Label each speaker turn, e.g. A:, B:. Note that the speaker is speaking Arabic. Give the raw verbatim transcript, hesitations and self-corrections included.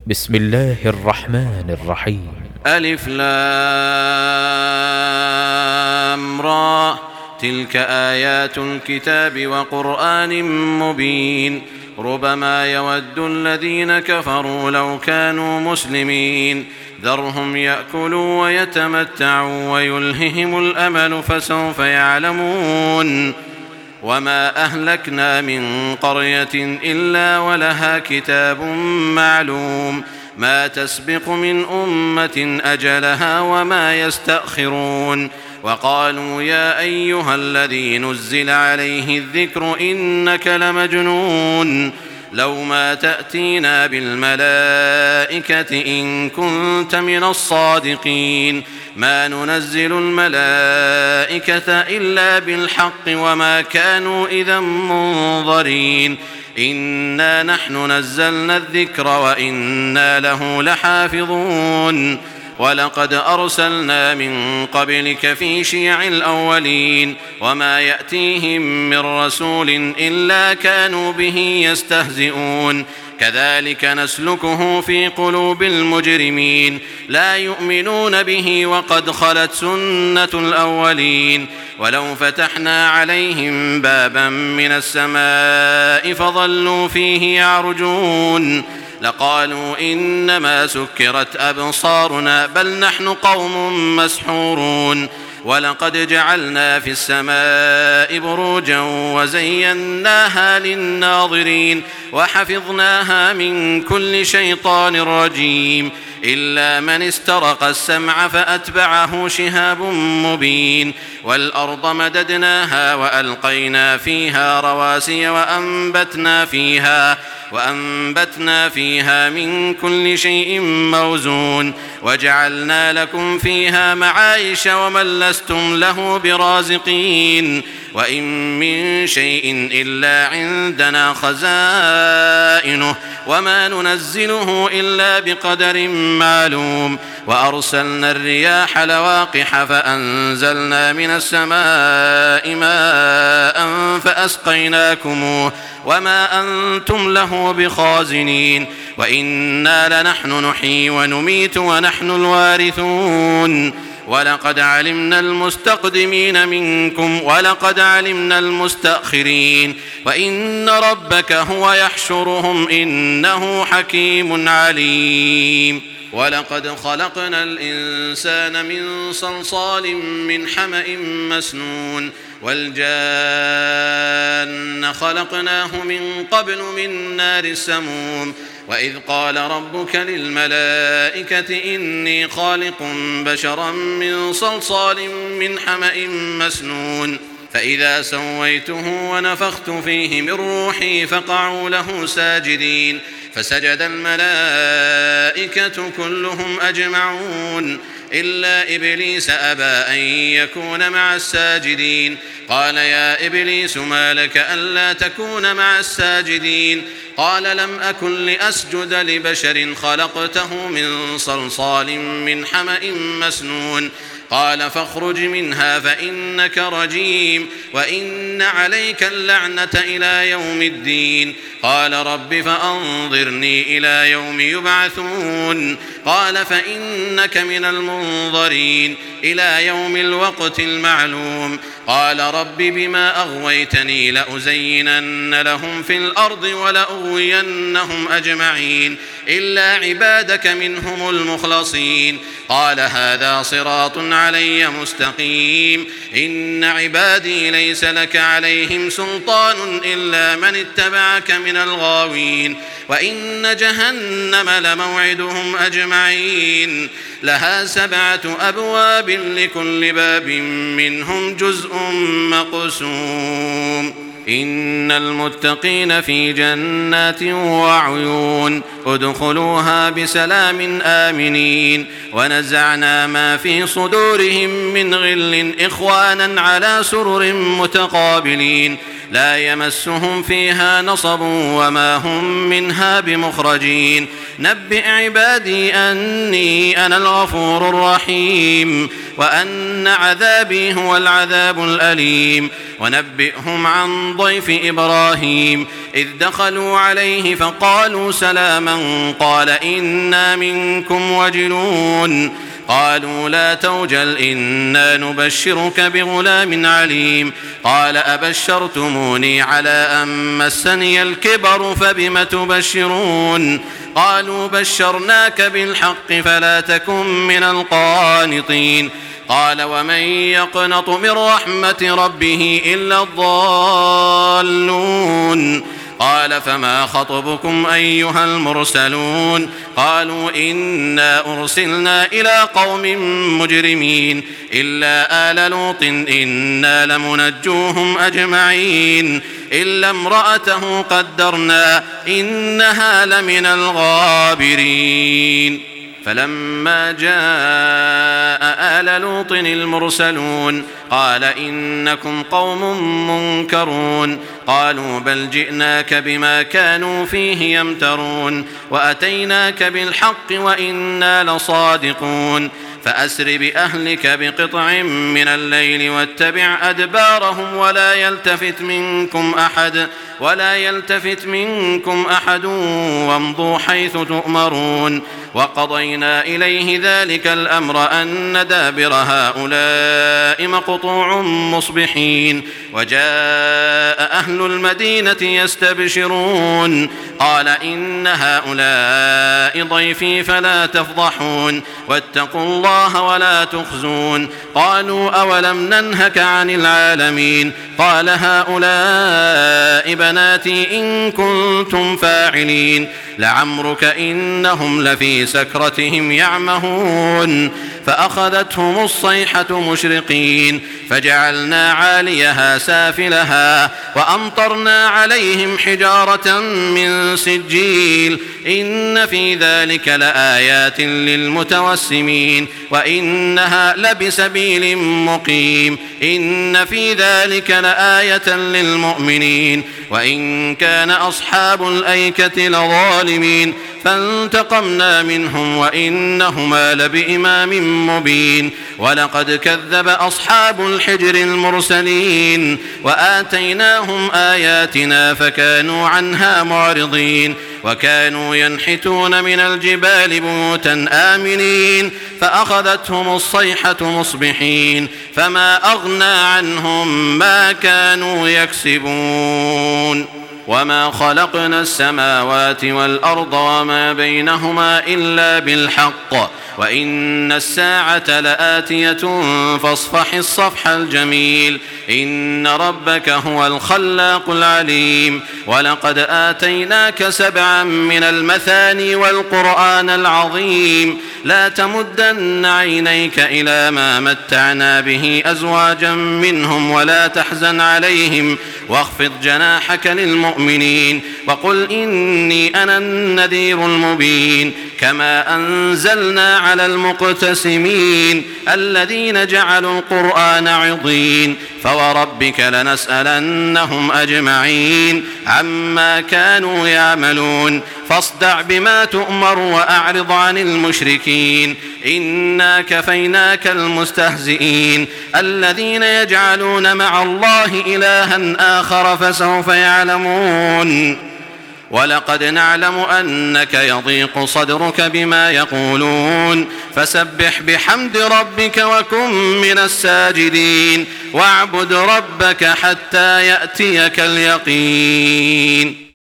A: بسم الله الرحمن الرحيم.
B: ألف لام را تلك آيات الكتاب وقرآن مبين ربما يود الذين كفروا لو كانوا مسلمين ذرهم يأكلوا ويتمتعوا ويلههم الأمل فسوف يعلمون وما أهلكنا من قرية إلا ولها كتاب معلوم ما تسبق من أمة أجلها وما يستأخرون وقالوا يا أيها الذي نزل عليه الذكر إنك لمجنون لو ما تأتينا بالملائكة إن كنت من الصادقين ما ننزل الملائكة إلا بالحق وما كانوا إذا منظرين إنا نحن نزلنا الذكر وإنا له لحافظون ولقد أرسلنا من قبلك في شيع الأولين وما يأتيهم من رسول إلا كانوا به يستهزئون كذلك نسلكه في قلوب المجرمين لا يؤمنون به وقد خلت سنة الأولين ولو فتحنا عليهم بابا من السماء فظلوا فيه يعرجون لقالوا إنما سكرت أبصارنا بل نحن قوم مسحورون ولقد جعلنا في السماء بروجا وزيناها للناظرين وحفظناها من كل شيطان رجيم إلا من استرق السمع فأتبعه شهاب مبين والأرض مددناها وألقينا فيها رواسي وأنبتنا فيها وأنبتنا فيها من كل شيء موزون وجعلنا لكم فيها معايش ومن لستم له برازقين وإن من شيء إلا عندنا خزائنه وما ننزله إلا بقدر معلوم وأرسلنا الرياح لواقح فأنزلنا من السماء ماء فأسقيناكموه وما أنتم له بخازنين وإنا لنحن نحيي ونميت ونحن الوارثون ولقد علمنا المستقدمين منكم ولقد علمنا المستأخرين وإن ربك هو يحشرهم إنه حكيم عليم ولقد خلقنا الإنسان من صلصال من حمأ مسنون والجان خلقناه من قبل من نار السموم وإذ قال ربك للملائكة إني خالق بشرا من صلصال من حمأ مسنون فإذا سويته ونفخت فيه من روحي فقعوا له ساجدين فسجد الملائكة كلهم أجمعون إلا إبليس أبى أن يكون مع الساجدين قال يا إبليس ما لك ألا تكون مع الساجدين قال لم أكن لأسجد لبشر خلقته من صلصال من حمأ مسنون قال فاخرج منها فإنك رجيم وإن عليك اللعنة إلى يوم الدين قال رب فأنظرني إلى يوم يبعثون قال فإنك من المنظرين إلى يوم الوقت المعلوم قال رب بما أغويتني لأزينن لهم في الأرض ولأغوينهم أجمعين إلا عبادك منهم المخلصين قال هذا صراط علي مستقيم إن عبادي ليس لك عليهم سلطان إلا من اتبعك من الغاوين وإن جهنم لموعدهم أجمعين لها سبعة أبواب لكل باب منهم جزء مقسوم إن المتقين في جنات وعيون ادخلوها بسلام آمنين ونزعنا ما في صدورهم من غل إخوانا على سرر متقابلين لا يمسهم فيها نصب وما هم منها بمخرجين نبئ عبادي أني أنا الغفور الرحيم وأن عذابي هو العذاب الأليم ونبئهم عن ضيف إبراهيم إذ دخلوا عليه فقالوا سلاما قال إنا منكم وجلون قالوا لا توجل إنا نبشرك بغلام عليم قال أبشرتموني على أن مسني الكبر فبم تبشرون قالوا بشرناك بالحق فلا تكن من القانطين قال ومن يقنط من رحمة ربه إلا الضالون قال فما خطبكم أيها المرسلون قالوا إنا أرسلنا إلى قوم مجرمين إلا آل لوط إنا لمنجوهم أجمعين إلا امرأته قدرنا إنها لمن الغابرين فلما جاء آل لوط المرسلون قال إنكم قوم منكرون قالوا بل جئناك بما كانوا فيه يمترون وأتيناك بالحق وإنا لصادقون فأسر بأهلك بقطع من الليل واتبع أدبارهم ولا يلتفت منكم أحد ولا يلتفت منكم أحد وامضوا حيث تؤمرون وقضينا إليه ذلك الأمر أن دابر هؤلاء مقطوع مصبحين وجاء أهل المدينة يستبشرون قال إن هؤلاء ضيفي فلا تفضحون واتقوا الله ولا تخزون قالوا أولم ننهك عن العالمين قال هؤلاء بناتي إن كنتم فاعلين لعمرك إنهم لفي سكرتهم يعمهون فأخذتهم الصيحة مشرقين فجعلنا عاليها سافلها وأمطرنا عليهم حجارة من سجيل إن في ذلك لآيات للمتوسمين وإنها لبسبيل مقيم إن في ذلك لآية للمؤمنين وإن كان أصحاب الأيكة لظالمين فانتقمنا منهم وإنهما لبإمام مبين ولقد كذب أصحاب الحجر المرسلين وآتيناهم آياتنا فكانوا عنها معرضين وكانوا ينحتون من الجبال بيوتا آمنين فأخذتهم الصيحة مصبحين فما أغنى عنهم ما كانوا يكسبون وما خلقنا السماوات والأرض وما بينهما إلا بالحق وإن الساعة لآتية فاصفح الصفح الجميل إن ربك هو الخلاق العليم ولقد آتيناك سبعا من المثاني والقرآن العظيم لا تمدن عينيك إلى ما متعنا به أزواجا منهم ولا تحزن عليهم واخفض جناحك للمؤمنين وقل إني أنا النذير المبين كما أنزلنا على المقتسمين الذين جعلوا القرآن عضين فوربك لنسألنهم أجمعين عما كانوا يعملون فاصدع بما تؤمر وأعرض عن المشركين إنا كفيناك المستهزئين الذين يجعلون مع الله إلها آخر فسوف يعلمون ولقد نعلم أنك يضيق صدرك بما يقولون فسبح بحمد ربك وكن من الساجدين واعبد ربك حتى يأتيك اليقين.